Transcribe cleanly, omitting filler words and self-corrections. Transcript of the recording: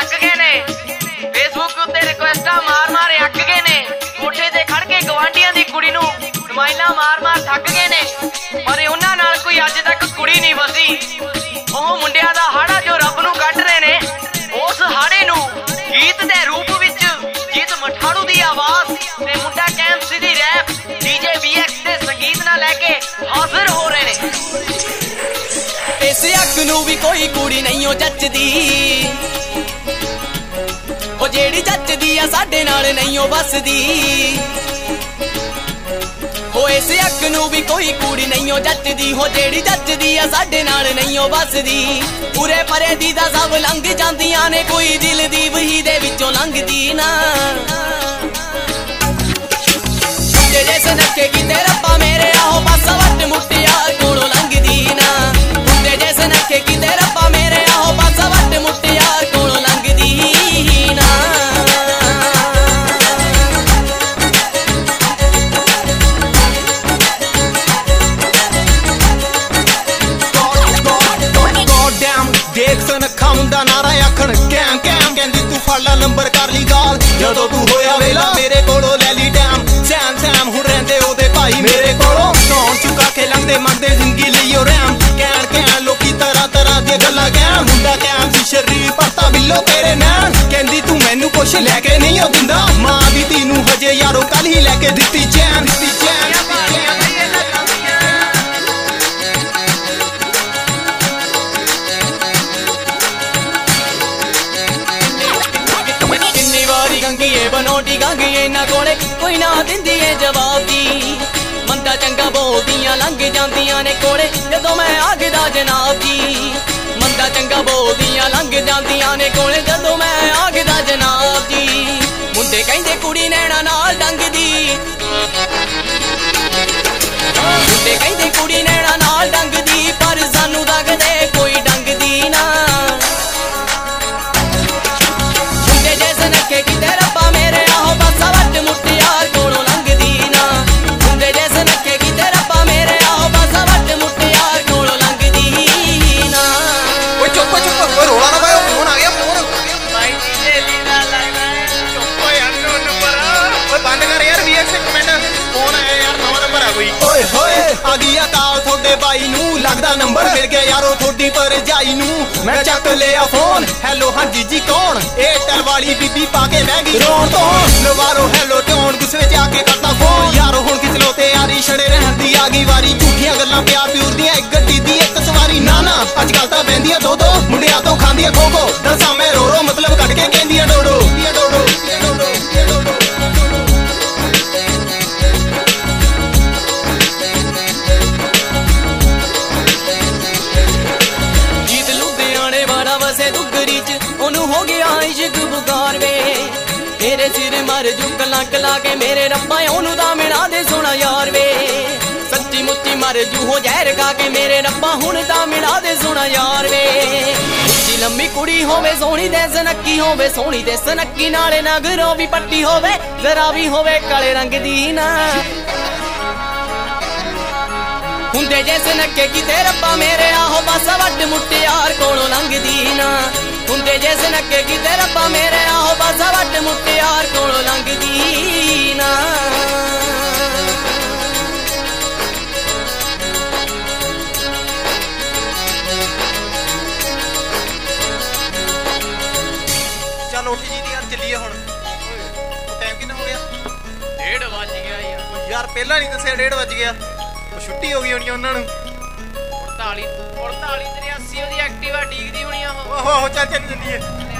थक गए ने फेसबुक उत्ते रिक्वेस्टां मार मार अक गए ने कोठे ते खड़ के गवांढियां दी कुड़ी नूं स्माइलां मार मार थक गए ने पर उन्हां नाल कोई अज तक कुड़ी नहीं वसी। ओह मुंडियां दा हाड़ा जो रब नूं कढ रहे ने उस हाड़े नूं गीत दे रूप विच गीत मठाड़ू दी आवाज़ ते मुंडा कैंपसी दी रैप डीजे BX दे संगीत नाल लैके हाजिर हो रहे ने। इस अग नूं भी कोई कुड़ी नहीं हो जचदी ओ जेड़ी जचदी आ साडे नाल नहीं हो बसदी। हो इस अग नूं भी कोई कुड़ी नहीं हो जचदी हो जेड़ी जचदी आ साडे नाल नहीं हो बसदी। पूरे परे दी दा सब लंघ जांदियां ने कोई दिल दी वही दे विचों लंघदी ना। जे सनके कीते रब्बा मेरे आहो पासा वट मुटियार कोलों लंघदी ना। जे सनके कीते रब्बा मेरे आहो पासा वट मुटियार कोलों लंघदी ना। देख सनखा मुंडा नारा आखण कैम कैम कहंदी तू फड़ ला नंबर कर ली गाल जदों तू होया वेला मेरे कोलों ले ली टैम। सैम सैम हुण रहिंदे ओदे भाई मेरे कोलों नौन चुका के लंघदे मंदे जिंदगी लईओ रैम। कैन कैन लोकी तरह तरह दी गल्लां कैन मुंडा कैम सी शरीर पता बिल्लो तेरे नैन। कहंदी तू मैनू कुछ लैके नहीं ओ दिंदा मां दी धी नूं हजे यारो कल ही लैके दित्ती चैन दित्ती चैन। बनोटी गंगी इन्हां कोले कोई ना दिंदी है जवाब दी। मंदा चंगा बोलदियां लंघ जांदियां ने कोले जदों मैं आखदा जनाब जी। मंदा चंगा बोलदियां लंघ जांदियां ने कोले जदों मैं आखदा जनाब जी। मुंडे कहंदे कुड़ी नैना नाल डंगदी मुंडे कहंदे कुड़ी नैना नाल डंगदी पर सानू दगदे कोई डंगदी ना। मुंडे जैसे नखे किते रब्बा मेरे आहो पासा वट मुटियार कोलों लंघदी ना। मुंडे जैसे नखे किते रब्बा मेरे आहो पासा वट मुटियार कोलों लंघदी ना। ओए चुप चुप ओए रोला ना पाओ फोन आ गया फोन भाई डीजे लीला लगना है चुप यार नंबर ओए बंद कर यार VX एक मिनट फोन आया यार नवा नंबर आ कोई। ओए होए आ गया काल थोड़े भाई नूं लगदा नंबर मिल गया यारो थोड़ी भरजाई नूं। मैं चक लिया फोन हेलो हां जी कौन एयरटेल वाली बीबी पाके बह गई रोन तो लवारो हेलो टोन गुस्से च आके करता फोन यारो हुण किचलो ते यारी छड़े रहन दी आ गई वारी। झूठियां गल्लां प्यार प्यूर दियां एक गड्डी दी एक सवारी ना ना अजकल तां बहंदियां दो दो मुंडियां तो खांदियां खो खो दसां मैं रो रो मतलब कट के कहंदियां डोडो डोडो डोडो डोडो। गीत लुधियाने वाला वसे दुगरी च ओनू हो गया इश्क बुखार वे। मेरे सिर मर जू कला कला के मेरे रब्बा ओनू दा मिला दे सोना यार वे। सच्ची मुच्ची मर जू हो जहर खा के मेरे रब्बा हुण दा मिला दे सोना यार वे। उच्ची लम्मी कुड़ी होवे सोहनी ते सनक्की होवे सोहनी ते सनक्की नाले नगरों भी पट्टी होवे जरा भी होवे काले रंग दी ना। हुंदे जैसे नक्के किते रब्बा मेरे आहो पासा वट मुटियार कोलों लंघदी ना। हुंदे जैसे नक्के किते रब्बा मेरे आहो पासा वट मुटियार कोलों लंघदी ना। चल उठ जी यार चलिए हुण टाइम कितना हो गया 1:30 बज गया यार पहला नहीं दस्सिया 1:30 बज गया छुट्टी हो गई होनी ਉਹਨਾਂ ਨੂੰ 48 83 ਉਹਦੀ ਐਕਟਿਵਾ ਡੀਕਦੀ ਹੋਣੀ ਆ ਉਹ। ਆਹੋ ਚੱਲ ਚੱਲੀਏ।